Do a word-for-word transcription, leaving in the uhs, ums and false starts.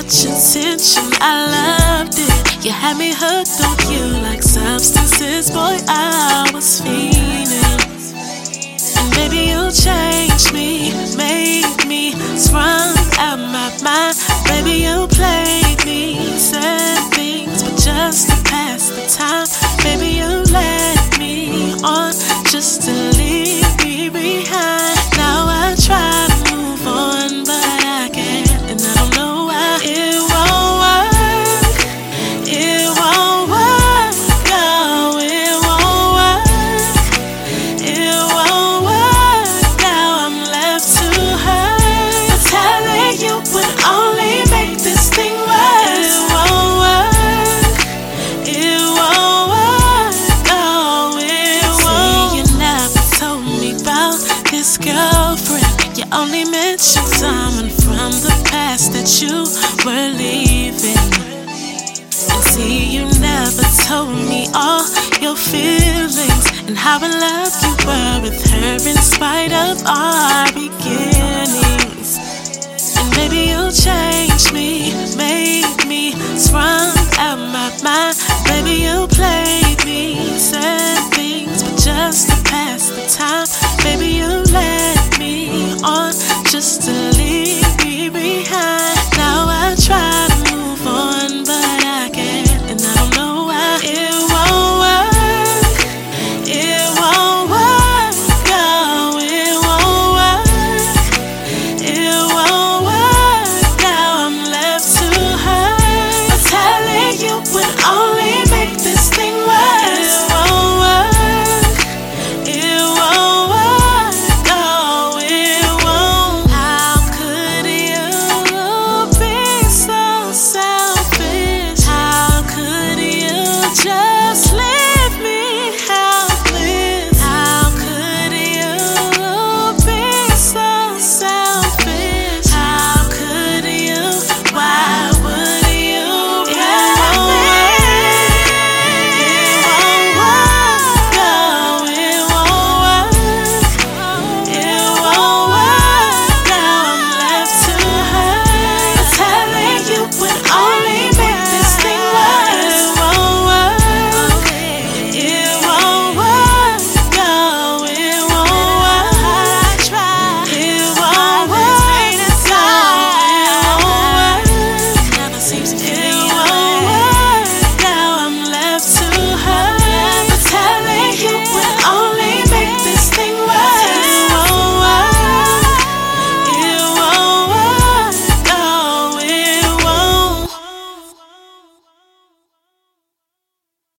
such intention, I loved it. You had me hooked on you like substances, boy, I was fiending. And baby, you changed me, made me sprung out my mind. Baby, you played me, said things, but just to pass the time. Baby, you led me on just to leave me behind. Now I try to move on, but I can't, and I don't know why. It won't work, it won't work, no, it won't work, it won't work. Now I'm left to hurt, but telling you would only make this thing worse. It won't work, it won't work, no, it won't. See, you never told me about this girlfriend. You only mentioned someone from the past that you were leaving. And see, you never told me all your feelings and how in love you were with her in spite of our beginnings. And baby, you changed me, made me sprung out my mind. Baby, you played me, said things, but just to pass the time. Baby, you led me on just to